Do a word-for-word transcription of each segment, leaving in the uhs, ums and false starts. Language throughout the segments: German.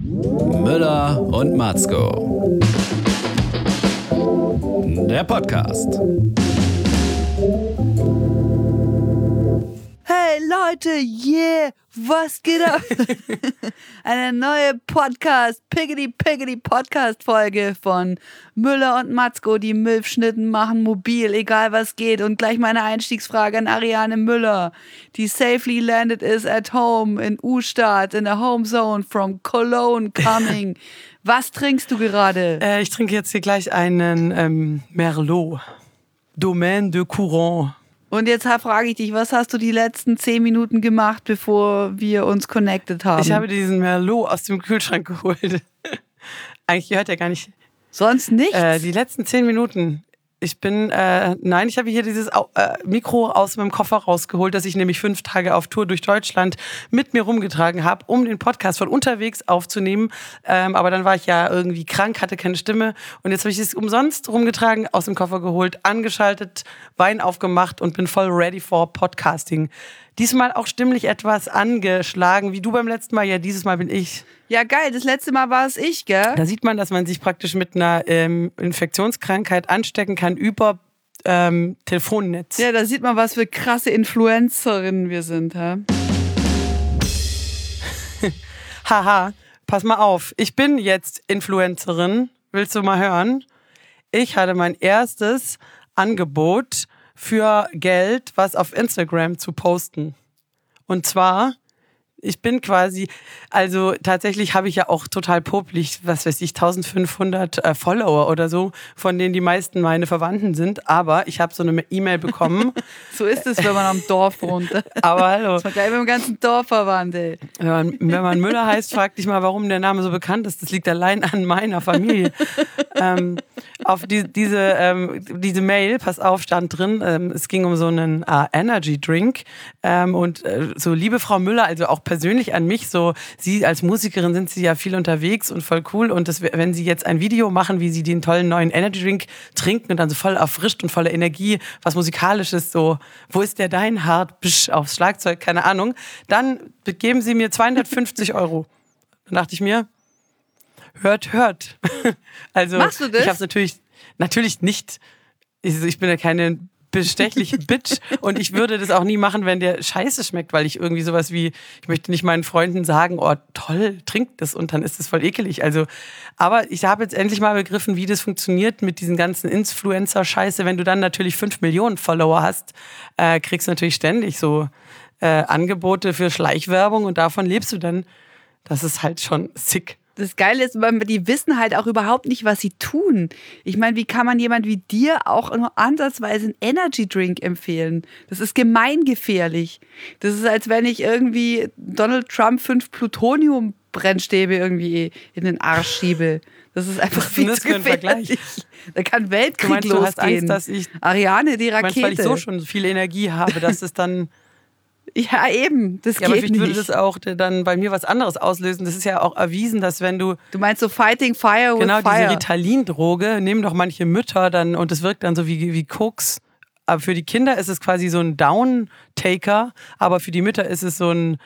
Müller und Matzko. Der Podcast. Hey Leute, yeah, was geht ab? Eine neue Podcast, Piggity Piggity Podcast-Folge von Müller und Matzko. Die Milfschnitten machen mobil, egal was geht. Und gleich meine Einstiegsfrage an Ariane Müller, die safely landed is at home in U-Stadt, in der Home Zone from Cologne coming. Was trinkst du gerade? Äh, ich trinke jetzt hier gleich einen ähm, Merlot. Domaine de Courant. Und jetzt frage ich dich, was hast du die letzten zehn Minuten gemacht, bevor wir uns connected haben? Ich habe diesen Merlot aus dem Kühlschrank geholt. Eigentlich gehört er gar nicht. Sonst nichts? Äh, die letzten zehn Minuten. Ich bin, äh, nein, ich habe hier dieses äh, Mikro aus meinem Koffer rausgeholt, das ich nämlich fünf Tage auf Tour durch Deutschland mit mir rumgetragen habe, um den Podcast von unterwegs aufzunehmen. Ähm, aber dann war ich ja irgendwie krank, hatte keine Stimme. Und jetzt habe ich es umsonst rumgetragen, aus dem Koffer geholt, angeschaltet, Wein aufgemacht und bin voll ready for Podcasting. Diesmal auch stimmlich etwas angeschlagen, wie du beim letzten Mal. Ja, dieses Mal bin ich. Ja, geil. Das letzte Mal war es ich, gell? Da sieht man, dass man sich praktisch mit einer ähm, Infektionskrankheit anstecken kann über ähm, Telefonnetz. Ja, da sieht man, was für krasse Influencerinnen wir sind, hä? Haha, pass mal auf. Ich bin jetzt Influencerin. Willst du mal hören? Ich hatte mein erstes Angebot für Geld, was auf Instagram zu posten. Und zwar, ich bin quasi, also tatsächlich habe ich ja auch total popelig, was weiß ich, eintausendfünfhundert äh, Follower oder so, von denen die meisten meine Verwandten sind. Aber ich habe so eine E-Mail bekommen. So ist es, wenn man am Dorf wohnt. Aber hallo. Das war gleich mit dem ganzen Dorf verwandt, ey. Wenn man, wenn man Müller heißt, frag dich mal, warum der Name so bekannt ist. Das liegt allein an meiner Familie. ähm, auf die, diese, ähm, diese Mail, pass auf, stand drin, ähm, es ging um so einen äh, Energy Drink. Ähm, und äh, so, liebe Frau Müller, also auch persönlich an mich, so, Sie als Musikerin sind Sie ja viel unterwegs und voll cool. Und das, wenn Sie jetzt ein Video machen, wie Sie den tollen neuen Energy Drink trinken und dann so voll erfrischt und voller Energie, was Musikalisches, so, wo ist der dein Hart, Bisch, aufs Schlagzeug, keine Ahnung, dann geben Sie mir zweihundertfünfzig Euro. Dann dachte ich mir, hört, hört. Also, machst du das? Ich habe es natürlich, natürlich nicht. Ich, ich bin ja keine bestechliche Bitch und ich würde das auch nie machen, wenn der scheiße schmeckt, weil ich irgendwie sowas wie, ich möchte nicht meinen Freunden sagen, oh toll, trinkt das und dann ist das voll ekelig. Also, aber ich habe jetzt endlich mal begriffen, wie das funktioniert mit diesen ganzen Influencer-Scheiße. Wenn du dann natürlich fünf Millionen Follower hast, äh, kriegst du natürlich ständig so äh, Angebote für Schleichwerbung und davon lebst du dann. Das ist halt schon sick. Das Geile ist, die wissen halt auch überhaupt nicht, was sie tun. Ich meine, wie kann man jemand wie dir auch nur ansatzweise einen Energy Drink empfehlen? Das ist gemeingefährlich. Das ist, als wenn ich irgendwie Donald Trump fünf Plutonium-Brennstäbe irgendwie in den Arsch schiebe. Das ist einfach viel das zu gefährlich. Da kann Weltkrieg du meinst, losgehen. Du hast Angst, dass ich, Ariane, die Rakete. Meinst, weil ich so schon viel Energie habe, dass es dann... Ja, eben. Das ja, geht aber vielleicht nicht. würde das auch dann bei mir was anderes auslösen. Das ist ja auch erwiesen, dass wenn du... Du meinst so Fighting Fire with genau, Fire. Genau, diese Ritalin-Droge nehmen doch manche Mütter dann und es wirkt dann so wie, wie Koks. Aber für die Kinder ist es quasi so ein Down-Taker, aber für die Mütter ist es so ein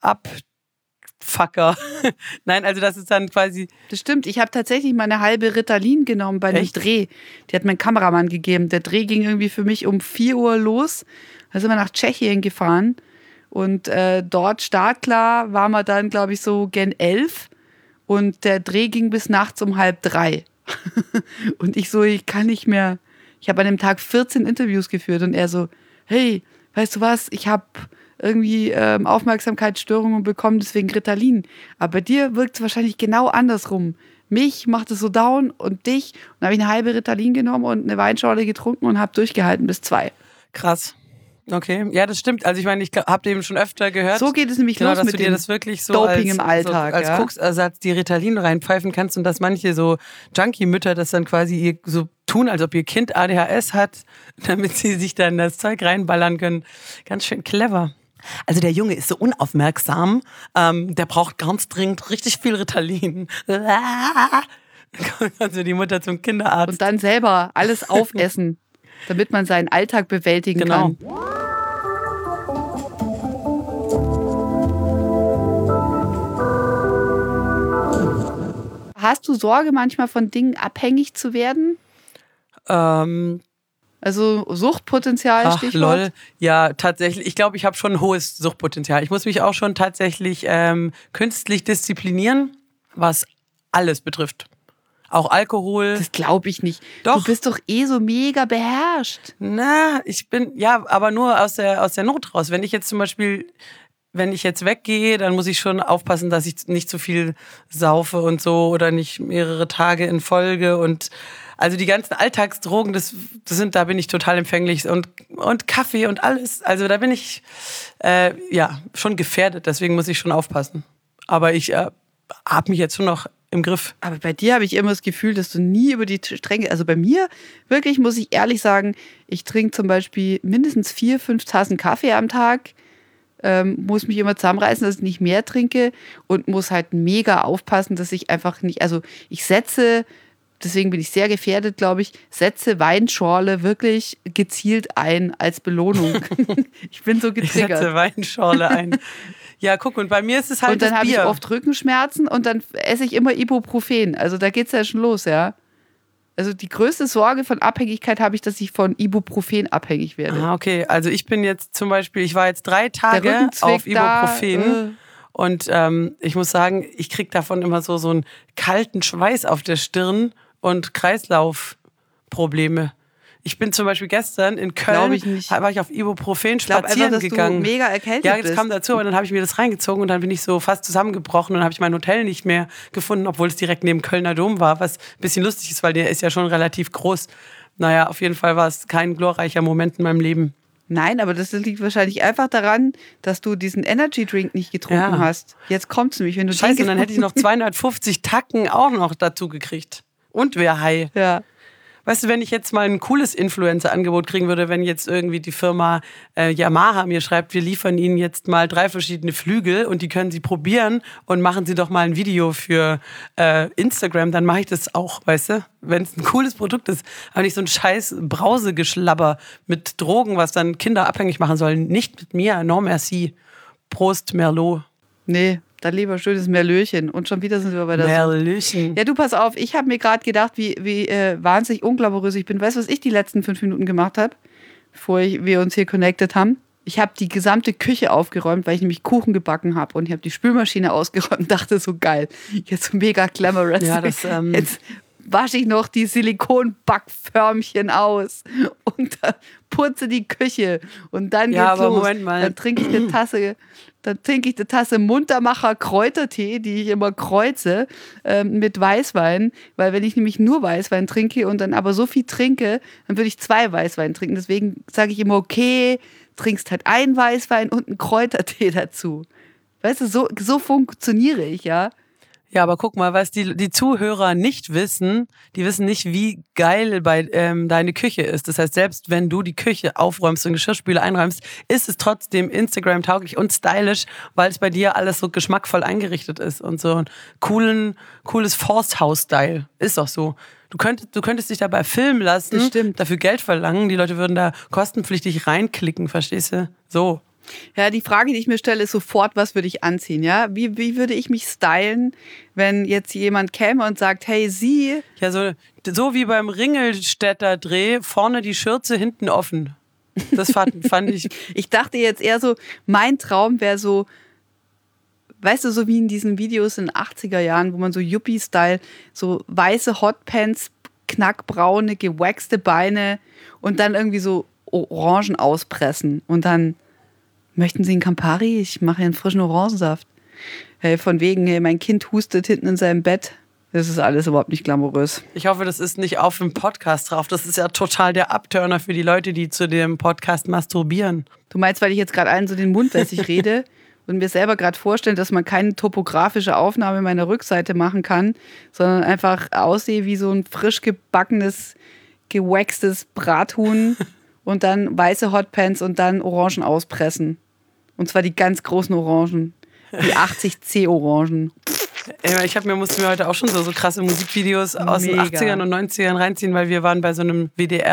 Abfucker. Nein, also das ist dann quasi... Das stimmt. Ich habe tatsächlich mal eine halbe Ritalin genommen bei einem Echt? Dreh. Die hat mein Kameramann gegeben. Der Dreh ging irgendwie für mich um vier Uhr los. Da sind wir nach Tschechien gefahren. Und äh, dort startklar waren wir dann, glaube ich, so gen elf. Und der Dreh ging bis nachts um halb drei. Und ich so, ich kann nicht mehr. Ich habe an dem Tag vierzehn Interviews geführt. Und er so, hey, weißt du was, ich habe irgendwie ähm, Aufmerksamkeitsstörungen bekommen, deswegen Ritalin. Aber bei dir wirkt es wahrscheinlich genau andersrum. Mich macht es so down und dich. Und dann habe ich eine halbe Ritalin genommen und eine Weinschorle getrunken und habe durchgehalten bis zwei. Krass. Okay, ja, das stimmt. Also ich meine, ich habe eben schon öfter gehört. So geht es nämlich genau, los dass mit du dir dem das wirklich so Doping als, im Alltag. So, als ja? Koksersatz die Ritalin reinpfeifen kannst und dass manche so Junkie-Mütter das dann quasi ihr so tun, als ob ihr Kind A D H S hat, damit sie sich dann das Zeug reinballern können. Ganz schön clever. Also der Junge ist so unaufmerksam, ähm, der braucht ganz dringend richtig viel Ritalin. Also die Mutter zum Kinderarzt. Und dann selber alles aufessen, damit man seinen Alltag bewältigen genau. kann. hast du Sorge, manchmal von Dingen abhängig zu werden? Ähm, Also Suchtpotenzial, ach, Stichwort. lol. Ja, tatsächlich. Ich glaube, ich habe schon ein hohes Suchtpotenzial. Ich muss mich auch schon tatsächlich ähm, künstlich disziplinieren, was alles betrifft. Auch Alkohol. Das glaube ich nicht. Doch. Du bist doch eh so mega beherrscht. Na, ich bin, ja, aber nur aus der, aus der Not raus. Wenn ich jetzt zum Beispiel, wenn ich jetzt weggehe, dann muss ich schon aufpassen, dass ich nicht zu viel saufe und so oder nicht mehrere Tage in Folge und also die ganzen Alltagsdrogen, das, das sind, da bin ich total empfänglich und, und Kaffee und alles. Also da bin ich, äh, ja, schon gefährdet. Deswegen muss ich schon aufpassen. Aber ich äh, habe mich jetzt schon noch im Griff. Aber bei dir habe ich immer das Gefühl, dass du nie über die Stränge, also bei mir wirklich, muss ich ehrlich sagen, ich trinke zum Beispiel mindestens vier, fünf Tassen Kaffee am Tag, ähm, muss mich immer zusammenreißen, dass ich nicht mehr trinke und muss halt mega aufpassen, dass ich einfach nicht, also ich setze, deswegen bin ich sehr gefährdet, glaube ich, setze Weinschorle wirklich gezielt ein als Belohnung. Ich bin so getriggert. Ich setze Weinschorle ein. Ja, guck, und bei mir ist es halt und dann das habe ich Bier. oft Rückenschmerzen und dann esse ich immer Ibuprofen. Also da geht's ja schon los, ja. Also die größte Sorge von Abhängigkeit habe ich, dass ich von Ibuprofen abhängig werde. Ah, okay. Also ich bin jetzt zum Beispiel, ich war jetzt drei Der Tage Rücken auf zwickt da, Ibuprofen äh. und ähm, ich muss sagen, ich kriege davon immer so, so einen kalten Schweiß auf der Stirn und Kreislaufprobleme. Ich bin zum Beispiel gestern in Glaub Köln, ich nicht. war ich auf Ibuprofen Ich glaube spazieren einfach, dass gegangen. du mega erkältet Ja, das bist. kam dazu, aber dann habe ich mir das reingezogen und dann bin ich so fast zusammengebrochen und habe ich mein Hotel nicht mehr gefunden, obwohl es direkt neben Kölner Dom war, was ein bisschen lustig ist, weil der ist ja schon relativ groß. Naja, auf jeden Fall war es kein glorreicher Moment in meinem Leben. Nein, aber das liegt wahrscheinlich einfach daran, dass du diesen Energy Drink nicht getrunken Ja. hast. Jetzt kommt's nämlich, wenn du Scheiße, den und dann hätte ich noch zweihundertfünfzig Tacken auch noch dazu gekriegt. Und wer Hai. Ja. Weißt du, wenn ich jetzt mal ein cooles Influencer-Angebot kriegen würde, wenn jetzt irgendwie die Firma äh, Yamaha mir schreibt, wir liefern Ihnen jetzt mal drei verschiedene Flügel und die können Sie probieren und machen Sie doch mal ein Video für äh, Instagram, dann mache ich das auch, weißt du? Wenn es ein cooles Produkt ist, aber nicht so ein scheiß Brausegeschlabber mit Drogen, was dann Kinder abhängig machen soll. Nicht mit mir, non merci. Prost, Merlot. Nee, dann lieber schönes Merlöchen. Und schon wieder sind wir bei der Sucht. Merlöchen. Ja, du, pass auf, ich habe mir gerade gedacht, wie, wie äh, wahnsinnig unglamourös ich bin. Weißt du, was ich die letzten fünf Minuten gemacht habe, bevor ich, wir uns hier connected haben? Ich habe die gesamte Küche aufgeräumt, weil ich nämlich Kuchen gebacken habe. Und ich habe die Spülmaschine ausgeräumt und dachte so, geil, jetzt so mega glamorous. Ja, das, ähm jetzt wasche ich noch die Silikonbackförmchen aus und dann putze die Küche. Und dann Ja, geht's aber los. Moment mal. Dann trinke ich eine Tasse... Dann trinke ich eine Tasse Muntermacher Kräutertee, die ich immer kreuze, ähm, mit Weißwein. Weil wenn ich nämlich nur Weißwein trinke und dann aber so viel trinke, dann würde ich zwei Weißwein trinken. Deswegen sage ich immer, okay, trinkst halt einen Weißwein und einen Kräutertee dazu. Weißt du, so, so funktioniere ich, ja. Ja, aber guck mal, was die, die Zuhörer nicht wissen, die wissen nicht, wie geil bei ähm, deine Küche ist. Das heißt, selbst wenn du die Küche aufräumst und Geschirrspüle einräumst, ist es trotzdem Instagram-tauglich und stylisch, weil es bei dir alles so geschmackvoll eingerichtet ist und so ein coolen, cooles Forsthaus-Style. Ist doch so. Du könntest, du könntest dich dabei filmen lassen, Das stimmt. dafür Geld verlangen, die Leute würden da kostenpflichtig reinklicken, verstehst du? So. Ja, die Frage, die ich mir stelle, ist sofort, was würde ich anziehen, ja? Wie, wie würde ich mich stylen, wenn jetzt jemand käme und sagt, hey, Sie... Ja, so, so wie beim Ringelstädter Dreh, vorne die Schürze, hinten offen. Das fand, fand ich. Ich dachte jetzt eher so, mein Traum wäre so, weißt du, so wie in diesen Videos in den achtziger Jahren, wo man so Yuppie-Style, so weiße Hotpants, knackbraune, gewaxte Beine und dann irgendwie so Orangen auspressen und dann... Möchten Sie einen Campari? Ich mache hier einen frischen Orangensaft. Hey, von wegen, hey, mein Kind hustet hinten in seinem Bett. Das ist alles überhaupt nicht glamourös. Ich hoffe, das ist nicht auf dem Podcast drauf. Das ist ja total der Abturner für die Leute, die zu dem Podcast masturbieren. Du meinst, weil ich jetzt gerade allen so den Mund wässrig rede und mir selber gerade vorstellen, dass man keine topografische Aufnahme meiner Rückseite machen kann, sondern einfach aussehe wie so ein frisch gebackenes, gewaxtes Brathuhn und dann weiße Hotpants und dann Orangen auspressen. Und zwar die ganz großen Orangen. Die achtzig C Orangen. Ich hab mir, musste mir heute auch schon so, so krasse Musikvideos aus Mega. den achtzigern und neunzigern reinziehen, weil wir waren bei so einem W D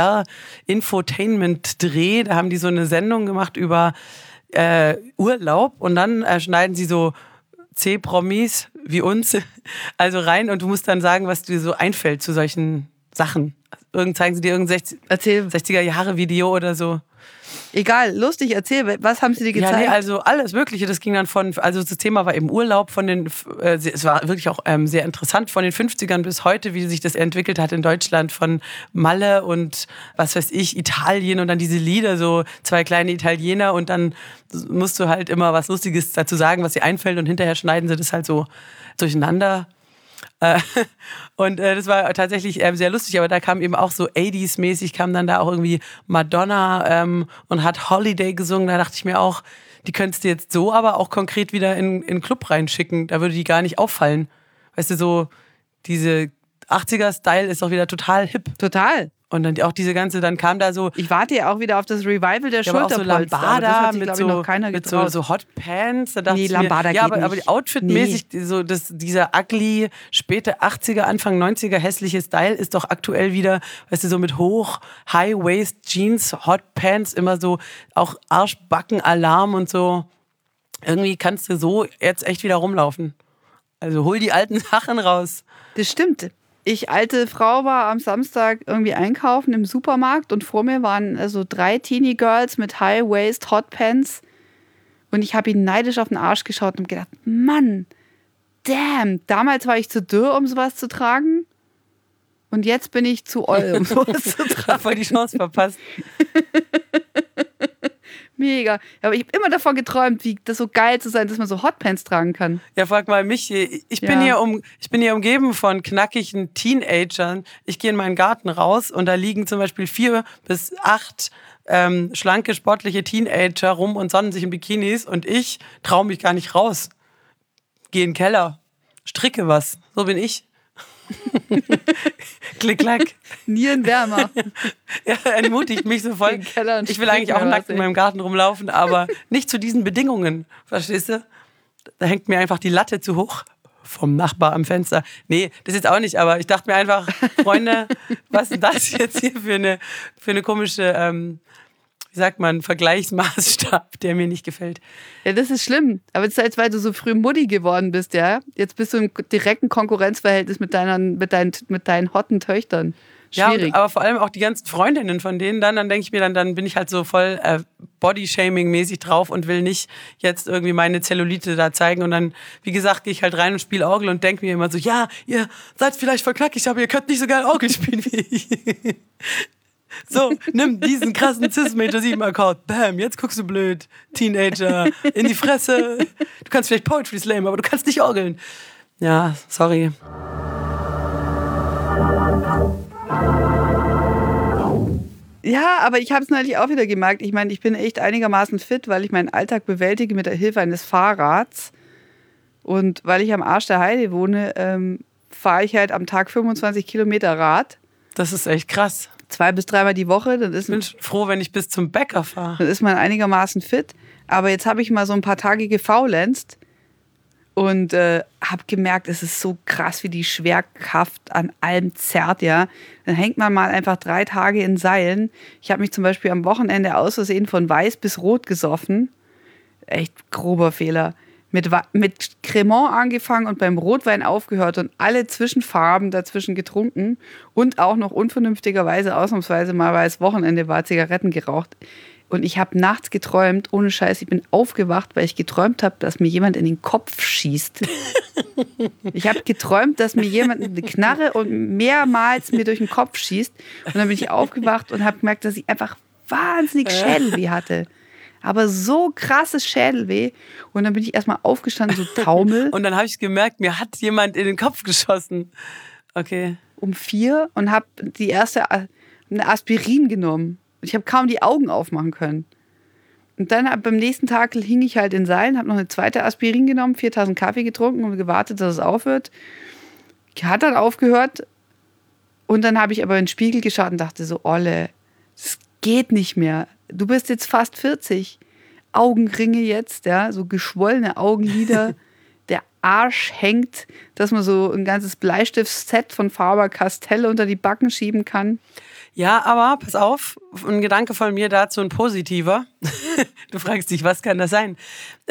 R-Infotainment-Dreh. Da haben die so eine Sendung gemacht über äh, Urlaub und dann äh, schneiden sie so C-Promis wie uns, also rein und du musst dann sagen, was dir so einfällt zu solchen Sachen. Irgend zeigen sie dir irgendein sechziger-Jahre-Video oder so. Egal, lustig, erzähl, was haben sie dir gezeigt? Ja, nee, also alles Mögliche, das ging dann von, also das Thema war eben Urlaub von den, äh, es war wirklich auch ähm, sehr interessant, von den fünfzigern bis heute, wie sich das entwickelt hat in Deutschland, von Malle und was weiß ich, Italien und dann diese Lieder, so zwei kleine Italiener und dann musst du halt immer was Lustiges dazu sagen, was dir einfällt und hinterher schneiden sie das halt so durcheinander. Und äh, das war tatsächlich ähm, sehr lustig, aber da kam eben auch so achtziger-mäßig, kam dann da auch irgendwie Madonna ähm, und hat Holiday gesungen. Da dachte ich mir auch, die könntest du jetzt so aber auch konkret wieder in, in den Club reinschicken. Da würde die gar nicht auffallen. Weißt du, so diese achtziger-Style ist doch wieder total hip. Total. Und dann auch diese ganze, dann kam da so... Ich warte ja auch wieder auf das Revival der ja, Schulterpolster. So Lambada das hat sich, mit, ich, so, noch keiner mit so, so Hot Pants. Da dachte nee, ich Lambada mir, geht ja, aber, nicht. aber outfitmäßig, nee. so das, dieser ugly, späte achtziger, Anfang neunziger hässliche Style ist doch aktuell wieder, weißt du, so mit hoch, High-Waist Jeans, Hot Pants, immer so auch Arschbacken-Alarm und so. Irgendwie kannst du so jetzt echt wieder rumlaufen. Also hol die alten Sachen raus. Das stimmt. Ich, alte Frau, war am Samstag irgendwie einkaufen im Supermarkt und vor mir waren also drei Teenie-Girls mit High-Waist, Hotpants und ich habe ihnen neidisch auf den Arsch geschaut und gedacht, Mann, damn, damals war ich zu dürr, um sowas zu tragen und jetzt bin ich zu oll, um sowas zu tragen. Voll die Chance verpasst. Mega. Aber ich habe immer davon geträumt, wie das so geil zu sein, dass man so Hotpants tragen kann. Ja, frag mal mich. Ich bin, ja. hier, um, ich bin hier umgeben von knackigen Teenagern. Ich gehe in meinen Garten raus und da liegen zum Beispiel vier bis acht ähm, schlanke, sportliche Teenager rum und sonnen sich in Bikinis und ich traue mich gar nicht raus. Gehe in den Keller, stricke was. So bin ich. Klick, klack. Nierenwärmer. Ja, entmutigt mich so voll. Ich will eigentlich auch nackt in meinem Garten rumlaufen, aber nicht zu diesen Bedingungen. Verstehst du? Da hängt mir einfach die Latte zu hoch vom Nachbar am Fenster. Nee, das jetzt auch nicht, aber ich dachte mir einfach, Freunde, was ist das jetzt hier für eine, für eine komische, ähm, wie sagt man, Vergleichsmaßstab, der mir nicht gefällt. Ja, das ist schlimm. Aber jetzt, weil du so früh Mutti geworden bist, ja, jetzt bist du im direkten Konkurrenzverhältnis mit deinen, mit deinen, mit deinen hotten Töchtern. Schwierig. Ja, aber vor allem auch die ganzen Freundinnen von denen dann, dann denke ich mir, dann, dann bin ich halt so voll äh, Body-Shaming-mäßig drauf und will nicht jetzt irgendwie meine Zellulite da zeigen und dann, wie gesagt, gehe ich halt rein und spiele Orgel und denke mir immer so, ja, ihr seid vielleicht voll knackig, aber ihr könnt nicht so geil Orgel spielen wie ich. So, nimm diesen krassen Cis-Major sieben Akkord, bam, jetzt guckst du blöd, Teenager, in die Fresse, du kannst vielleicht Poetry slammen, aber du kannst nicht orgeln. Ja, sorry. Ja, aber ich habe es neulich auch wieder gemerkt. Ich meine, ich bin echt einigermaßen fit, weil ich meinen Alltag bewältige mit der Hilfe eines Fahrrads. Und weil ich am Arsch der Heide wohne, ähm, fahre ich halt am Tag fünfundzwanzig Kilometer Rad. Das ist echt krass. Zwei bis dreimal die Woche. Dann ist ich bin froh, wenn ich bis zum Bäcker fahre. Dann ist man einigermaßen fit. Aber jetzt habe ich mal so ein paar Tage gefaulenzt und äh, habe gemerkt, es ist so krass, wie die Schwerkraft an allem zerrt, ja. Dann hängt man mal einfach drei Tage in Seilen. Ich habe mich zum Beispiel am Wochenende aus Versehen von weiß bis rot gesoffen. Echt grober Fehler. Mit, mit Cremant angefangen und beim Rotwein aufgehört und alle Zwischenfarben dazwischen getrunken und auch noch unvernünftigerweise ausnahmsweise mal, weil es Wochenende war, Zigaretten geraucht. Und ich habe nachts geträumt, ohne Scheiß, ich bin aufgewacht, weil ich geträumt habe, dass mir jemand in den Kopf schießt. Ich habe geträumt, dass mir jemand eine Knarre und mehrmals mir durch den Kopf schießt. Und dann bin ich aufgewacht und habe gemerkt, dass ich einfach wahnsinnig Schädelweh hatte. Aber so krasses Schädelweh. Und dann bin ich erstmal aufgestanden, so Taumel. Und dann habe ich gemerkt, mir hat jemand in den Kopf geschossen. Okay. Um vier und habe die erste eine Aspirin genommen. Ich habe kaum die Augen aufmachen können. Und dann beim nächsten Tag hing ich halt in Seilen, habe noch eine zweite Aspirin genommen, vier Tassen Kaffee getrunken und gewartet, dass es aufhört. Hat dann aufgehört. Und dann habe ich aber in den Spiegel geschaut und dachte so, Olle, das geht nicht mehr. Du bist jetzt fast vierzig. Augenringe jetzt, ja, so geschwollene Augenlider. Der Arsch hängt, dass man so ein ganzes Bleistiftset von Faber-Castell unter die Backen schieben kann. Ja, aber pass auf, ein Gedanke von mir dazu, ein positiver. Du fragst dich, was kann das sein? Ähm,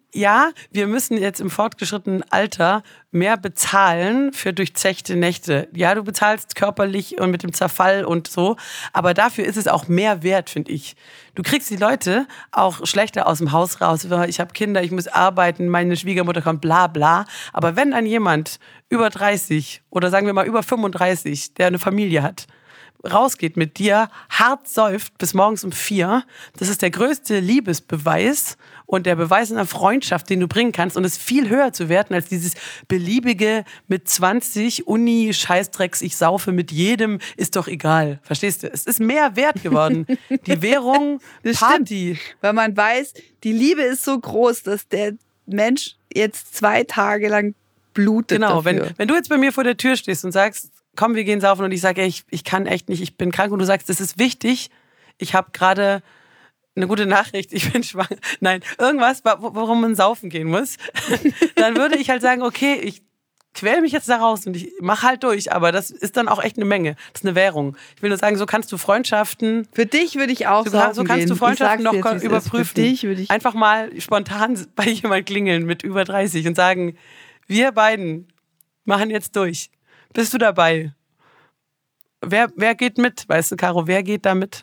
ja, wir müssen jetzt im fortgeschrittenen Alter mehr bezahlen für durchzechte Nächte. Ja, du bezahlst körperlich und mit dem Zerfall und so, aber dafür ist es auch mehr wert, finde ich. Du kriegst die Leute auch schlechter aus dem Haus raus. Ich habe Kinder, ich muss arbeiten, meine Schwiegermutter kommt, bla bla. Aber wenn dann jemand über dreißig oder sagen wir mal über fünfunddreißig, der eine Familie hat, rausgeht mit dir, hart säuft bis morgens um vier, das ist der größte Liebesbeweis und der Beweis einer Freundschaft, den du bringen kannst und es viel höher zu werten als dieses beliebige mit zwanzig Uni, Scheißdrecks, ich saufe mit jedem, ist doch egal. Verstehst du? Es ist mehr wert geworden. Die Währung, Das Party. stimmt, weil man weiß, die Liebe ist so groß, dass der Mensch jetzt zwei Tage lang blutet Genau, wenn, dafür. wenn du jetzt bei mir vor der Tür stehst und sagst, komm, wir gehen saufen und ich sage, ey, ich, ich kann echt nicht, ich bin krank und du sagst, das ist wichtig, ich habe gerade eine gute Nachricht, ich bin schwanger. Nein, irgendwas, warum man saufen gehen muss. Dann würde ich halt sagen, okay, ich quäl mich jetzt da raus und ich mach halt durch, aber das ist dann auch echt eine Menge. Das ist eine Währung. Ich will nur sagen, so kannst du Freundschaften... Für dich würde ich auch so, saufen so kannst gehen. du Freundschaften noch Ich sag's dir jetzt, wie es ist. überprüfen. Für dich würde ich... Einfach mal spontan bei jemand klingeln mit über dreißig und sagen, wir beiden machen jetzt durch. Bist du dabei? Wer, wer geht mit? Weißt du, Caro, wer geht da mit?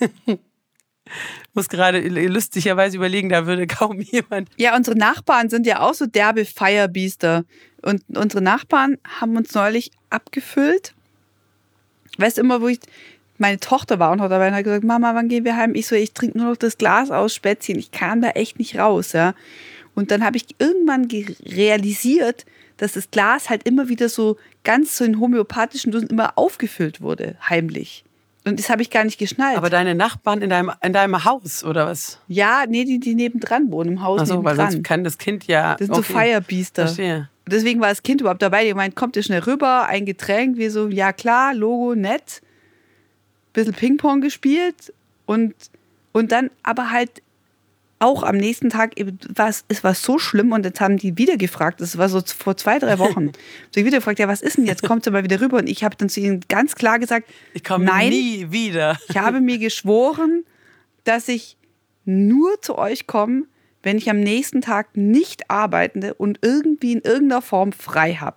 Ich muss gerade lustigerweise überlegen, da würde kaum jemand... Ja, unsere Nachbarn sind ja auch so derbe Firebiester. Und unsere Nachbarn haben uns neulich abgefüllt. Weißt du, immer, wo ich... Meine Tochter war auch noch dabei und hat gesagt, Mama, wann gehen wir heim? Ich so, ich trinke nur noch das Glas aus Spätzchen. Ich kam da echt nicht raus, ja. Und dann habe ich irgendwann realisiert, dass das Glas halt immer wieder so ganz so in homöopathischen Dosen immer aufgefüllt wurde, heimlich. Und das habe ich gar nicht geschnallt. Aber deine Nachbarn in deinem, in deinem Haus, oder was? Ja, nee, die, die nebendran wohnen, im Haus Ach so, weil nebendran. sonst kann das Kind ja... Das sind okay. so Firebiester. Verstehe. Deswegen war das Kind überhaupt dabei. Die meint, kommt ihr schnell rüber, ein Getränk. Wir so, ja klar, Logo, nett. Bisschen Ping-Pong gespielt. Und, und dann aber halt auch am nächsten Tag, war es, es war so schlimm und jetzt haben die wieder gefragt, das war so vor zwei, drei Wochen, so ich wieder gefragt, ja was ist denn jetzt, kommt sie mal wieder rüber und ich habe dann zu ihnen ganz klar gesagt, ich komme nie wieder. Ich habe mir geschworen, dass ich nur zu euch komme, wenn ich am nächsten Tag nicht arbeitende und irgendwie in irgendeiner Form frei habe.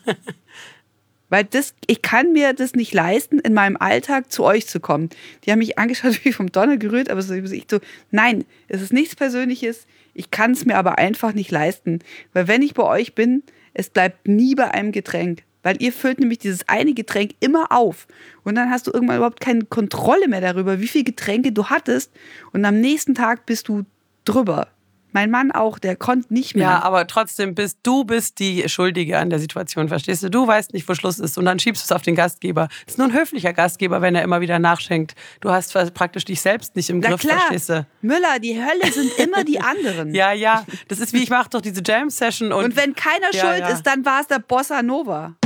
Weil das, ich kann mir das nicht leisten, in meinem Alltag zu euch zu kommen. Die haben mich angeschaut wie vom Donner gerührt, aber so, ich so, nein, es ist nichts Persönliches, ich kann es mir aber einfach nicht leisten. Weil wenn ich bei euch bin, es bleibt nie bei einem Getränk. Weil ihr füllt nämlich dieses eine Getränk immer auf. Und dann hast du irgendwann überhaupt keine Kontrolle mehr darüber, wie viele Getränke du hattest. Und am nächsten Tag bist du drüber. Mein Mann auch, der konnte nicht mehr. Ja, aber trotzdem bist du bist die Schuldige an der Situation, verstehst du? Du weißt nicht, wo Schluss ist und dann schiebst du es auf den Gastgeber. Das ist nur ein höflicher Gastgeber, wenn er immer wieder nachschenkt. Du hast praktisch dich selbst nicht im Na Griff, klar. verstehst du? Müller, die Hölle sind immer die anderen. Ja, ja, das ist wie, ich mache doch diese Jam-Session. Und, Und wenn keiner ja, schuld ja. ist, dann war es der Bossa Nova.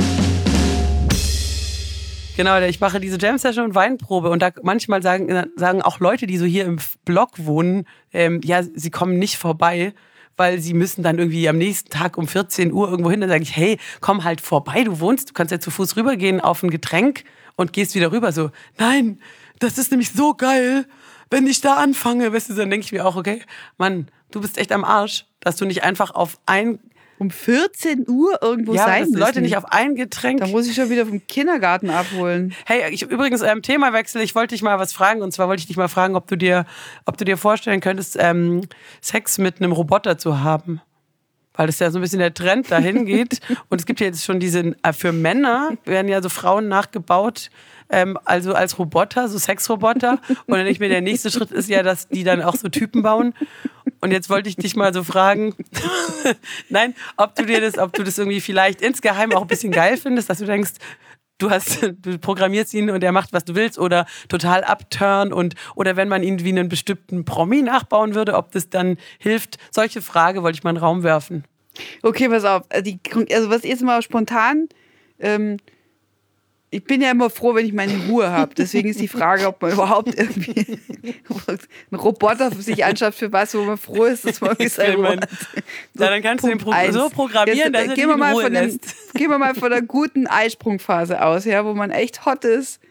Genau, ich mache diese Jam-Session und Weinprobe und da manchmal sagen, sagen auch Leute, die so hier im Block wohnen, ähm, ja, sie kommen nicht vorbei, weil sie müssen dann irgendwie am nächsten Tag um vierzehn Uhr irgendwo hin. Dann sage ich, hey, komm halt vorbei, du wohnst, du kannst ja zu Fuß rübergehen auf ein Getränk und gehst wieder rüber. So, nein, das ist nämlich so geil, wenn ich da anfange. Weißt du, dann denke ich mir auch, okay, Mann, du bist echt am Arsch, dass du nicht einfach auf ein... Um vierzehn Uhr irgendwo ja, sein dass müssen. Leute nicht auf ein Getränk... Da muss ich schon wieder vom Kindergarten abholen. Hey, ich, übrigens, ähm, Themawechsel, ich wollte dich mal was fragen. Und zwar wollte ich dich mal fragen, ob du dir, ob du dir vorstellen könntest, ähm, Sex mit einem Roboter zu haben. Weil das ja so ein bisschen der Trend dahin geht. Und es gibt ja jetzt schon diese, äh, für Männer werden ja so Frauen nachgebaut, ähm, also als Roboter, so Sexroboter. Und dann denke ich mir, der nächste Schritt ist ja, dass die dann auch so Typen bauen. Und jetzt wollte ich dich mal so fragen, nein, ob du dir das, ob du das irgendwie vielleicht insgeheim auch ein bisschen geil findest, dass du denkst, du hast, du programmierst ihn und er macht, was du willst, oder total upturn und, oder wenn man ihn wie einen bestimmten Promi nachbauen würde, ob das dann hilft. Solche Frage wollte ich mal in den Raum werfen. Okay, pass auf. Die, also was jetzt mal spontan, ähm, ich bin ja immer froh, wenn ich meine Ruhe habe. Deswegen ist die Frage, ob man überhaupt irgendwie einen Roboter sich anschafft für was, wo man froh ist, dass man irgendwie seine Ruhe hat. So, ja, dann kannst Punkt du den Pro- so programmieren, Jetzt, dass äh, er gehen dich wir in mal Ruhe von dem, lässt. Gehen wir mal von der guten Eisprungphase aus, ja, wo man echt hot ist.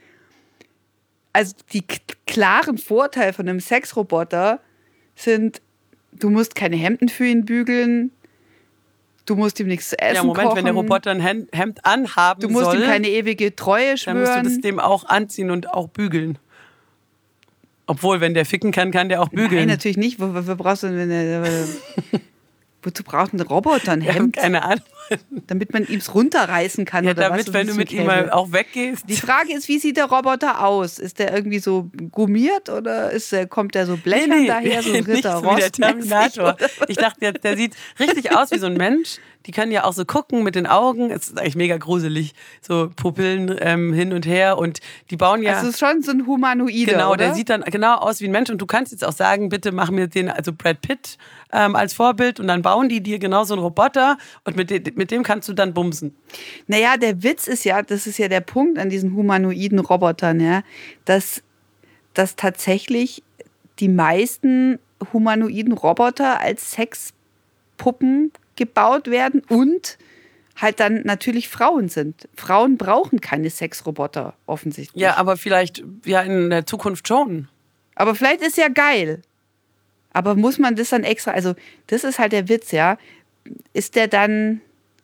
Also die k- klaren Vorteile von einem Sexroboter sind Du musst keine Hemden für ihn bügeln. Du musst ihm nichts zu essen Ja, Moment, kochen. wenn der Roboter ein Hemd, Hemd anhaben Du musst soll, ihm keine ewige Treue dann schwören. musst du das dem auch anziehen und auch bügeln. Obwohl, wenn der ficken kann, kann der auch bügeln. Nein, natürlich nicht. Wofür brauchst du denn eine, wozu braucht ein Roboter ein Ich habe Hemd? keine Ahnung. Damit man ihm es runterreißen kann Ja, oder damit, was? Das wenn ist du so mit ihm Käse. mal auch weggehst. Die Frage ist, wie sieht der Roboter aus? Ist der irgendwie so gummiert oder ist der, kommt der so blechern daher, so nicht Ritter so wie der Rost? Terminator. Ich dachte, der, der sieht richtig aus wie so ein Mensch. Die können ja auch so gucken mit den Augen. Es ist eigentlich mega gruselig. So Pupillen ähm, hin und her. Und die bauen ja. Also es ist schon so ein Humanoide, Genau, oder? der sieht dann genau aus wie ein Mensch. Und du kannst jetzt auch sagen, bitte mach mir den, also Brad Pitt ähm, als Vorbild. Und dann bauen die dir genau so einen Roboter. Und mit, de, mit dem kannst du dann bumsen. Naja, der Witz ist ja, das ist ja der Punkt an diesen humanoiden Robotern, ja, dass, dass tatsächlich die meisten humanoiden Roboter als Sexpuppen gebaut werden und halt dann natürlich Frauen sind. Frauen brauchen keine Sexroboter, offensichtlich. Ja, aber vielleicht ja in der Zukunft schon. Aber vielleicht ist ja geil. Aber muss man das dann extra, also das ist halt der Witz, ja. Ist der dann,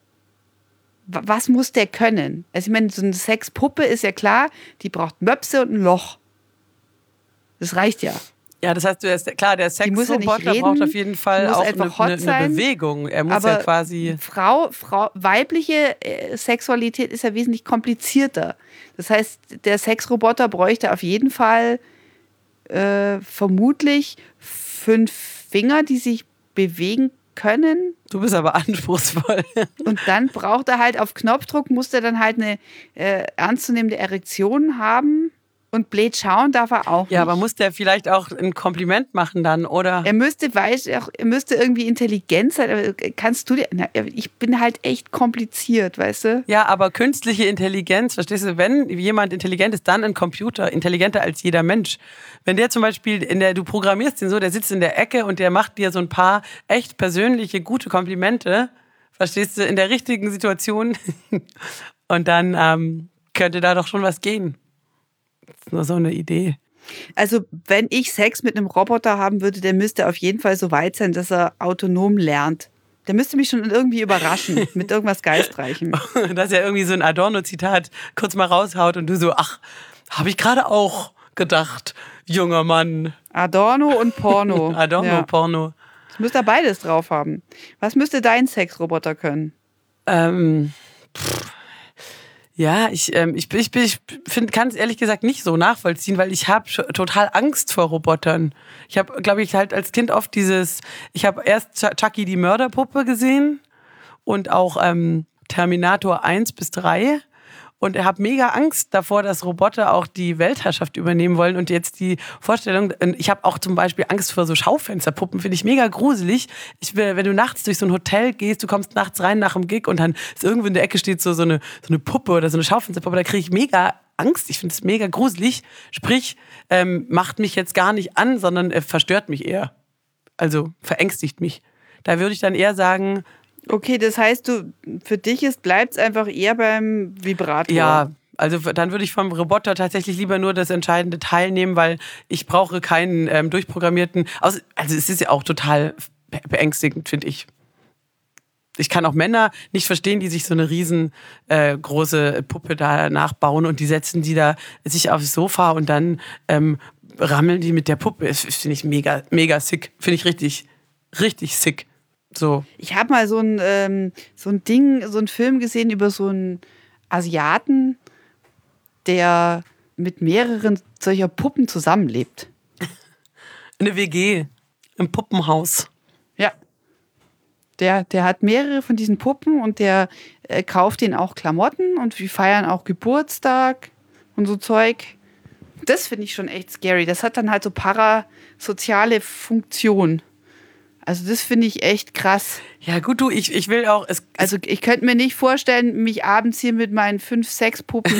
wa- was muss der können? Also ich meine, so eine Sexpuppe ist ja klar, die braucht Möpse und ein Loch. Das reicht ja. Ja, das heißt, du ist, klar, der muss ja nicht Sexroboter reden, braucht auf jeden Fall die muss auch einfach eine, hot eine, eine sein. Bewegung. Er muss Aber ja quasi. Frau, Frau, weibliche äh, Sexualität ist ja wesentlich komplizierter. Das heißt, der Sexroboter bräuchte auf jeden Fall äh, vermutlich fünf Finger, die sich bewegen können. Du bist aber anspruchsvoll. Und dann braucht er halt auf Knopfdruck, muss er dann halt eine äh, ernstzunehmende Erektion haben. Und blöd schauen darf er auch Ja, nicht. aber muss der vielleicht auch ein Kompliment machen dann, oder? Er müsste, weiß, er müsste irgendwie intelligent sein. Aber kannst du dir. Na, ich bin halt echt kompliziert, weißt du? Ja, aber künstliche Intelligenz, verstehst du, wenn jemand intelligent ist, dann ein Computer, intelligenter als jeder Mensch. Wenn der zum Beispiel, in der, du programmierst den so, der sitzt in der Ecke und der macht dir so ein paar echt persönliche, gute Komplimente, verstehst du, in der richtigen Situation und dann ähm, könnte da doch schon was gehen. Das ist nur so eine Idee. Also, wenn ich Sex mit einem Roboter haben würde, der müsste auf jeden Fall so weit sein, dass er autonom lernt. Der müsste mich schon irgendwie überraschen mit irgendwas Geistreichem. Dass er irgendwie so ein Adorno-Zitat kurz mal raushaut und du so, ach, habe ich gerade auch gedacht, junger Mann. Adorno und Porno. Adorno, Ja. Porno. Das müsste er beides drauf haben. Was müsste dein Sexroboter können? Ähm, pff, ja, ich, ähm, ich, ich, ich find, kann es ehrlich gesagt nicht so nachvollziehen, weil ich habe total Angst vor Robotern. Ich habe, glaube ich, halt als Kind oft dieses, ich habe erst Ch- Chucky die Mörderpuppe gesehen und auch ähm, Terminator eins bis drei. Und ich habe mega Angst davor, dass Roboter auch die Weltherrschaft übernehmen wollen. Und jetzt die Vorstellung, ich habe auch zum Beispiel Angst vor so Schaufensterpuppen, finde ich mega gruselig. Ich will, wenn du nachts durch so ein Hotel gehst, du kommst nachts rein nach dem Gig und dann ist irgendwo in der Ecke steht so, so, eine, so eine Puppe oder so eine Schaufensterpuppe, da kriege ich mega Angst. Ich finde es mega gruselig. Sprich, ähm, macht mich jetzt gar nicht an, sondern äh, verstört mich eher. Also verängstigt mich. Da würde ich dann eher sagen, Okay, das heißt, du, für dich ist, bleibt es einfach eher beim Vibrator. ja, also dann würde ich vom Roboter tatsächlich lieber nur das entscheidende Teil nehmen, weil ich brauche keinen ähm, durchprogrammierten. Also, also es ist ja auch total be- beängstigend, finde ich. Ich kann auch Männer nicht verstehen, die sich so eine riesen äh, große Puppe da nachbauen und die setzen die da sich aufs Sofa und dann ähm, rammeln die mit der Puppe. Das finde ich mega, mega sick. Finde ich richtig, richtig sick. So. Ich habe mal so ein, ähm, so ein Ding, so einen Film gesehen über so einen Asiaten, der mit mehreren solcher Puppen zusammenlebt. Eine W G im Puppenhaus. Ja. Der, der hat mehrere von diesen Puppen und der äh, kauft ihnen auch Klamotten und wir feiern auch Geburtstag und so Zeug. Das finde ich schon echt scary. Das hat dann halt so parasoziale Funktion. Also das finde ich echt krass. Ja gut, du, ich, ich will auch... Es, Also ich könnte mir nicht vorstellen, mich abends hier mit meinen fünf, sechs Puppen...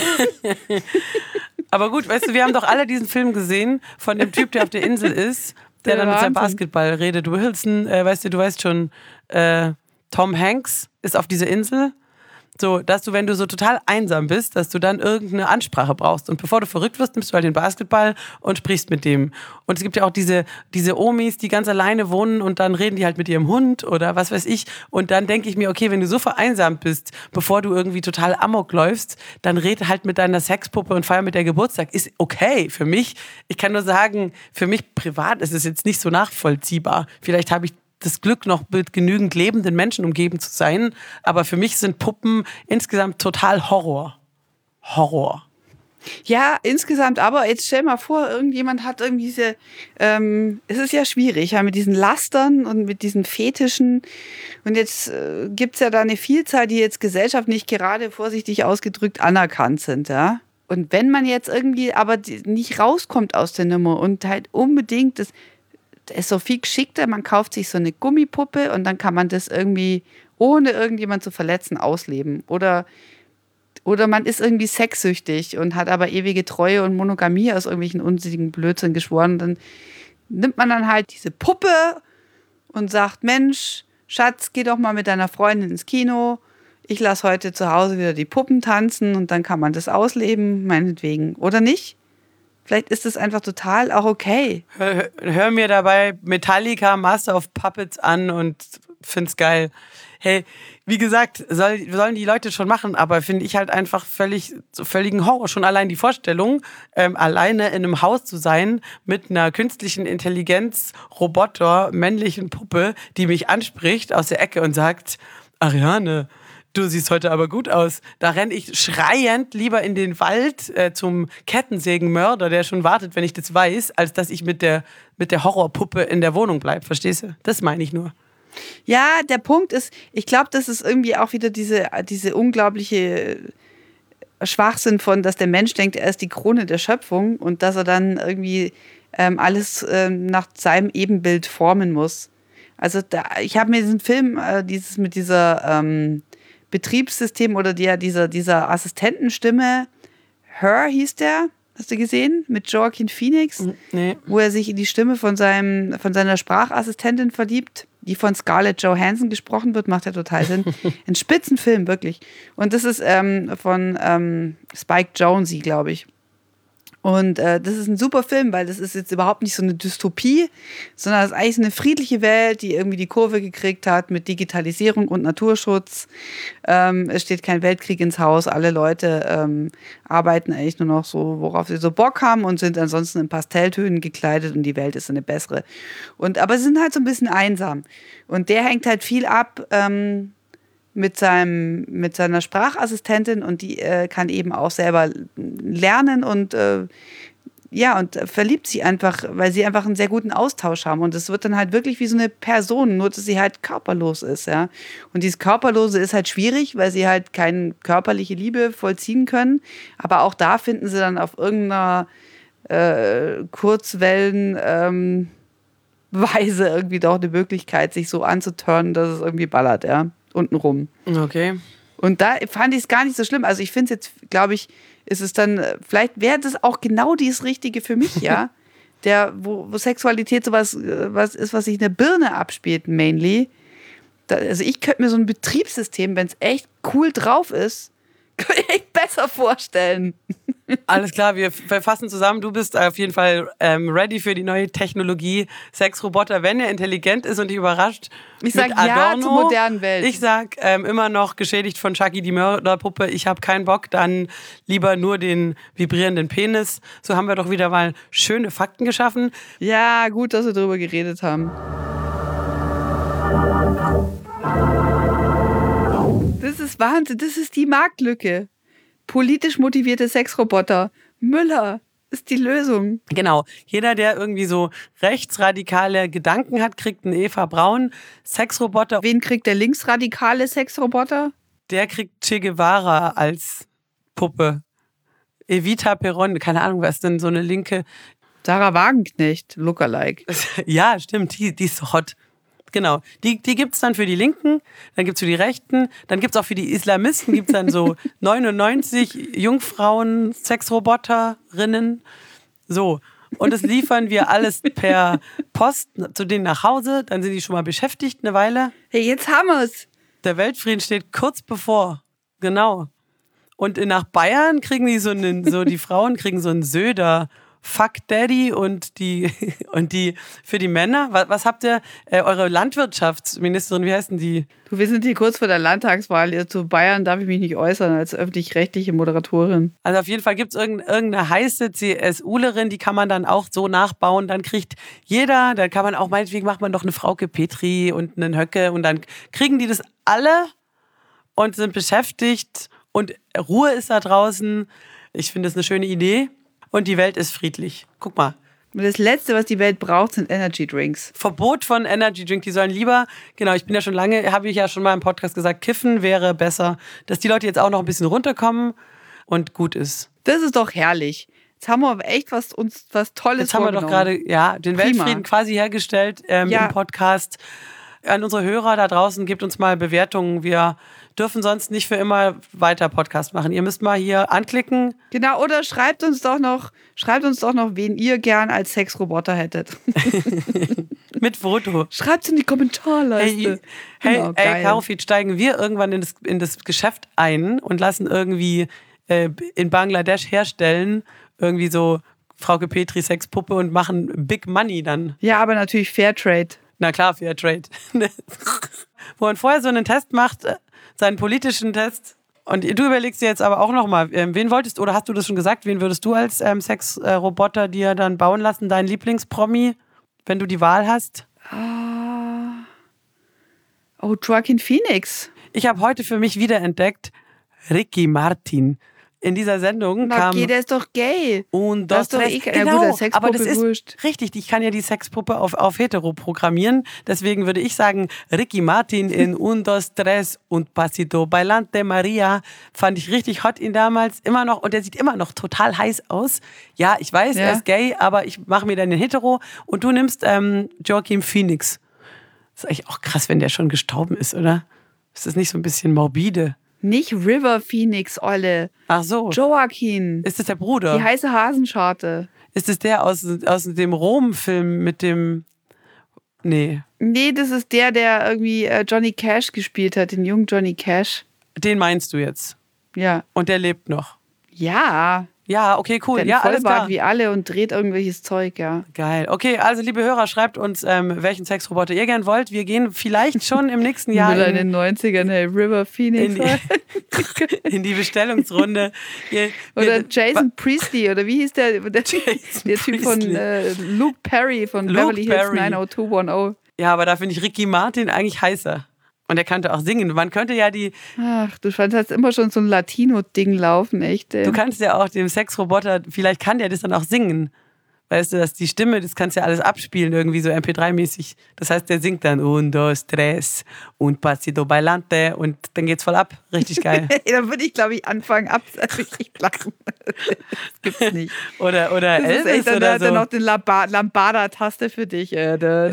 Aber gut, weißt du, wir haben doch alle diesen Film gesehen von dem Typ, der auf der Insel ist, der, Der dann mit seinem Wahnsinn. Basketball redet. Wilson, äh, weißt du, du weißt schon, äh, Tom Hanks ist auf dieser Insel So, dass du, wenn du so total einsam bist, dass du dann irgendeine Ansprache brauchst. Und bevor du verrückt wirst, nimmst du halt den Basketball und sprichst mit dem. Und es gibt ja auch diese, diese Omis, die ganz alleine wohnen und dann reden die halt mit ihrem Hund oder was weiß ich. Und dann denke ich mir, okay, wenn du so vereinsamt bist, bevor du irgendwie total amok läufst, dann red halt mit deiner Sexpuppe und feier mit der Geburtstag. Ist okay für mich. Ich kann nur sagen, für mich privat ist es jetzt nicht so nachvollziehbar. Vielleicht habe ich das Glück, noch mit genügend lebenden Menschen umgeben zu sein. Aber für mich sind Puppen insgesamt total Horror. Horror. Ja, insgesamt, aber jetzt stell mal vor, irgendjemand hat irgendwie diese, ähm, es ist ja schwierig, ja, mit diesen Lastern und mit diesen Fetischen. Und jetzt äh, gibt's ja da eine Vielzahl, die jetzt gesellschaftlich gerade vorsichtig ausgedrückt anerkannt sind, ja. Und wenn man jetzt irgendwie aber nicht rauskommt aus der Nummer und halt unbedingt das, das ist so viel geschickter, man kauft sich so eine Gummipuppe und dann kann man das irgendwie, ohne irgendjemand zu verletzen, ausleben. Oder, oder man ist irgendwie sexsüchtig und hat aber ewige Treue und Monogamie aus irgendwelchen unsinnigen Blödsinn geschworen. Dann nimmt man dann halt diese Puppe und sagt, Mensch, Schatz, geh doch mal mit deiner Freundin ins Kino. Ich lasse heute zu Hause wieder die Puppen tanzen und dann kann man das ausleben, meinetwegen. Oder nicht? Vielleicht ist es einfach total auch okay. Hör, hör mir dabei Metallica, Master of Puppets an und find's geil. Hey, wie gesagt, soll, sollen die Leute schon machen, aber finde ich halt einfach völlig, so völligen Horror. Schon allein die Vorstellung, ähm, alleine in einem Haus zu sein mit einer künstlichen Intelligenz, Roboter, männlichen Puppe, die mich anspricht aus der Ecke und sagt, Ariane, du siehst heute aber gut aus. Da renne ich schreiend lieber in den Wald äh, zum Kettensägenmörder, der schon wartet, wenn ich das weiß, als dass ich mit der, mit der Horrorpuppe in der Wohnung bleibe. Verstehst du? Das meine ich nur. Ja, der Punkt ist, ich glaube, das ist irgendwie auch wieder diese, diese unglaubliche Schwachsinn von, dass der Mensch denkt, er ist die Krone der Schöpfung und dass er dann irgendwie ähm, alles ähm, nach seinem Ebenbild formen muss. Also da, ich habe mir diesen Film, äh, dieses mit dieser ähm, Betriebssystem oder der, dieser, dieser Assistentenstimme, Her hieß der, hast du gesehen? Mit Joaquin Phoenix, Nee. wo er sich in die Stimme von, seinem, von seiner Sprachassistentin verliebt, die von Scarlett Johansson gesprochen wird, macht ja total Sinn. Ein Spitzenfilm, wirklich. Und das ist ähm, von ähm, Spike Jonze, glaube ich. Und äh, das ist ein super Film, weil das ist jetzt überhaupt nicht so eine Dystopie, sondern es ist eigentlich so eine friedliche Welt, die irgendwie die Kurve gekriegt hat mit Digitalisierung und Naturschutz. Ähm, es steht kein Weltkrieg ins Haus. Alle Leute ähm, arbeiten eigentlich nur noch so, worauf sie so Bock haben und sind ansonsten in Pastelltönen gekleidet und die Welt ist eine bessere. Und, aber sie sind halt so ein bisschen einsam. Und der hängt halt viel ab ähm, mit seinem, mit seiner Sprachassistentin und die äh, kann eben auch selber lernen und äh, ja, und verliebt sie einfach, weil sie einfach einen sehr guten Austausch haben und es wird dann halt wirklich wie so eine Person, nur dass sie halt körperlos ist, ja. Und dieses Körperlose ist halt schwierig, weil sie halt keine körperliche Liebe vollziehen können, aber auch da finden sie dann auf irgendeiner äh, Kurzwellen ähm, Weise irgendwie doch eine Möglichkeit, sich so anzuturnen, dass es irgendwie ballert, ja. Untenrum. Okay. Und da fand ich es gar nicht so schlimm. Also ich finde es jetzt, glaube ich, ist es dann, vielleicht wäre das auch genau das Richtige für mich, ja. Der, wo, wo Sexualität sowas was ist, was sich in der Birne abspielt, mainly. Da, also ich könnte mir so ein Betriebssystem, wenn es echt cool drauf ist, könnte ich echt besser vorstellen. Alles klar, wir fassen zusammen. Du bist auf jeden Fall ähm, ready für die neue Technologie. Sexroboter, wenn er intelligent ist und dich überrascht. Ich sag ja zur modernen Welt. Ich sag ähm, immer noch geschädigt von Chucky die Mörderpuppe. Ich habe keinen Bock, dann lieber nur den vibrierenden Penis. So haben wir doch wieder mal schöne Fakten geschaffen. Ja, gut, dass wir darüber geredet haben. Das ist Wahnsinn, das ist die Marktlücke. Politisch motivierte Sexroboter. Müller ist die Lösung. Genau. Jeder, der irgendwie so rechtsradikale Gedanken hat, kriegt einen Eva Braun Sexroboter. Wen kriegt der linksradikale Sexroboter? Der kriegt Che Guevara als Puppe. Evita Peron, keine Ahnung, was denn so eine linke... Sarah Wagenknecht, Lookalike. Ja, stimmt, die, die ist so hot. Genau, die, die gibt es dann für die Linken, dann gibt es für die Rechten, dann gibt es auch für die Islamisten, gibt es dann so neunundneunzig Jungfrauen, Sexroboterinnen. So, und das liefern wir alles per Post zu denen nach Hause, dann sind die schon mal beschäftigt eine Weile. Hey, jetzt haben wir's. Der Weltfrieden steht kurz bevor. Genau. Und nach Bayern kriegen die so einen, so die Frauen kriegen so einen Söder Fuck Daddy und die und die für die Männer. Was, was habt ihr, äh, eure Landwirtschaftsministerin, wie heißt denn die? Du, wir sind hier kurz vor der Landtagswahl. Zu Bayern darf ich mich nicht äußern als öffentlich-rechtliche Moderatorin. Also auf jeden Fall gibt es irgendeine heiße CSUlerin, die kann man dann auch so nachbauen. Dann kriegt jeder, dann kann man auch, meinetwegen macht man doch eine Frauke Petri und einen Höcke und dann kriegen die das alle und sind beschäftigt und Ruhe ist da draußen. Ich finde das eine schöne Idee. Und die Welt ist friedlich. Guck mal. Und das Letzte, was die Welt braucht, sind Energy Drinks. Verbot von Energy Drink. Die sollen lieber, genau, ich bin ja schon lange, habe ich ja schon mal im Podcast gesagt, kiffen wäre besser. Dass die Leute jetzt auch noch ein bisschen runterkommen und gut ist. Das ist doch herrlich. Jetzt haben wir aber echt was, uns was Tolles Jetzt haben wir doch gerade ja, den Prima. Weltfrieden quasi hergestellt ähm, Ja. im Podcast. An unsere Hörer da draußen, gebt uns mal Bewertungen. Wir dürfen sonst nicht für immer weiter Podcast machen. Ihr müsst mal hier anklicken. Genau, oder schreibt uns doch noch, schreibt uns doch noch, wen ihr gern als Sexroboter hättet. Mit Foto. Schreibt's in die Kommentarleiste. Hey, hey, Genau, ey, geil. Karofit, steigen wir irgendwann in das, in das Geschäft ein und lassen irgendwie äh, in Bangladesch herstellen, irgendwie so Frauke Petri Sexpuppe und machen Big Money dann. Ja, aber natürlich Fairtrade. Na klar, Fairtrade. Wo man vorher so einen Test macht, äh, seinen politischen Test. Und du überlegst dir jetzt aber auch nochmal, ähm, wen wolltest, oder hast du das schon gesagt, wen würdest du als ähm, Sexroboter dir dann bauen lassen, dein Lieblingspromi, wenn du die Wahl hast? Ah. Oh, Joaquin Phoenix. Ich habe heute für mich wiederentdeckt, Ricky Martin. In dieser Sendung Na, kam... okay, der ist doch gay. Und Das das, ist doch das eh- ja genau, gut, als Sexpuppe aber das ist wurscht. richtig. Ich kann ja die Sexpuppe auf, auf hetero programmieren. Deswegen würde ich sagen, Ricky Martin in Un, Dos, Tres und Pasito Bailante Maria fand ich richtig hot ihn damals. Immer noch, und der sieht immer noch total heiß aus. Ja, ich weiß, Ja. er ist gay, aber ich mache mir dann den hetero und du nimmst ähm, Joaquin Phoenix. Das ist eigentlich auch krass, wenn der schon gestorben ist, oder? Ist das nicht so ein bisschen morbide? Nicht River Phoenix, Olle. Ach so. Joaquin. Ist das der Bruder? Die heiße Hasenscharte. Ist es der aus, aus dem Rom-Film mit dem... Nee, Nee, das ist der, der irgendwie äh, Johnny Cash gespielt hat, den jungen Johnny Cash. den meinst du jetzt. Ja. Und der lebt noch. Ja. Ja, okay, cool. Der hat Ja, einen alles Vollbart klar. wie alle und dreht irgendwelches Zeug, ja. Geil. Okay, also liebe Hörer, schreibt uns, ähm, welchen Sexroboter ihr gern wollt. Wir gehen vielleicht schon im nächsten Jahr Müller in in, den neunzigern, hey, River Phoenix. in, die, in die Bestellungsrunde. Ihr, Oder wir- Jason Priestley, oder wie hieß der? Der, der Typ von Priestley. äh, Luke Perry von Luke Beverly Hills Perry. neun oh zwei one oh. Ja, aber da finde ich Ricky Martin eigentlich heißer. Und er könnte auch singen. Man könnte ja die, Ach, du hast immer schon so ein Latino-Ding laufen, echt. Ey. du kannst ja auch dem Sexroboter, vielleicht kann der das dann auch singen. Weißt du, dass die Stimme, das kannst du ja alles abspielen, irgendwie so M P drei mäßig. Das heißt, der singt dann Un, dos, tres und pasito bailante und dann geht's voll ab. Richtig geil. Dann würde ich, glaube ich, anfangen ab. Ich lachen. Das gibt's nicht. Oder, oder Das ist Elvis echt, dann oder hat er so. noch den Lamba- Lambada-Taste für dich. Äh, da.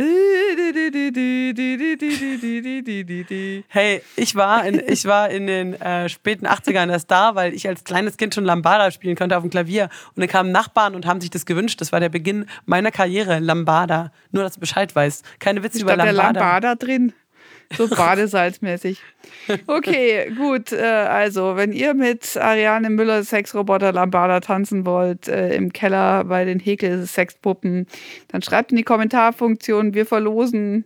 Hey, ich war in, ich war in den äh, späten achtzigern erst da, weil ich als kleines Kind schon Lambada spielen konnte auf dem Klavier. Und dann kamen Nachbarn und haben sich das gewünscht. Das war der Beginn meiner Karriere, Lambada. Nur, dass du Bescheid weißt. Keine Witze über Stand der Lambada. Lambada drin? So badesalzmäßig. Okay, gut. Äh, also, wenn ihr mit Ariane Müller Sexroboter Lambada tanzen wollt, äh, im Keller bei den Häkel-Sexpuppen, dann schreibt in die Kommentarfunktion. Wir verlosen.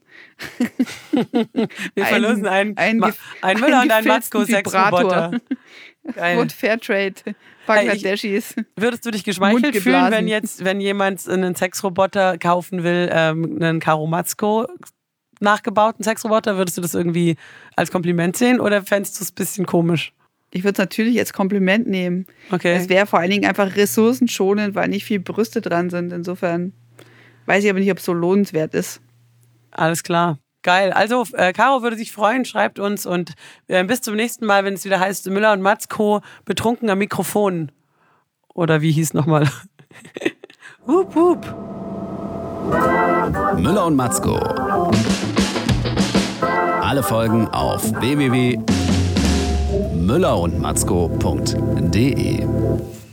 Wir verlosen einen, ein, Ma- ein Müller und einen gefilzten Matzko-Sexroboter. Vibrator. Geil. Und Fairtrade. Bangladeschis. Würdest du dich geschmeichelt Mund fühlen, geblasen. wenn jetzt, wenn jemand einen Sexroboter kaufen will, ähm, einen Karo Matzko nachgebauten Sexroboter, würdest du das irgendwie als Kompliment sehen oder fändest du es ein bisschen komisch? Ich würde es natürlich als Kompliment nehmen. Okay. Es wäre vor allen Dingen einfach ressourcenschonend, weil nicht viel Brüste dran sind. Insofern weiß ich aber nicht, ob es so lohnenswert ist. Alles klar. Geil. Also, äh, Caro würde sich freuen, schreibt uns und äh, bis zum nächsten Mal, wenn es wieder heißt Müller und Matzko betrunken am Mikrofon. Oder wie hieß nochmal? Hup, hup. Müller und Matzko. Alle Folgen auf w w w punkt müller und matzko punkt d e.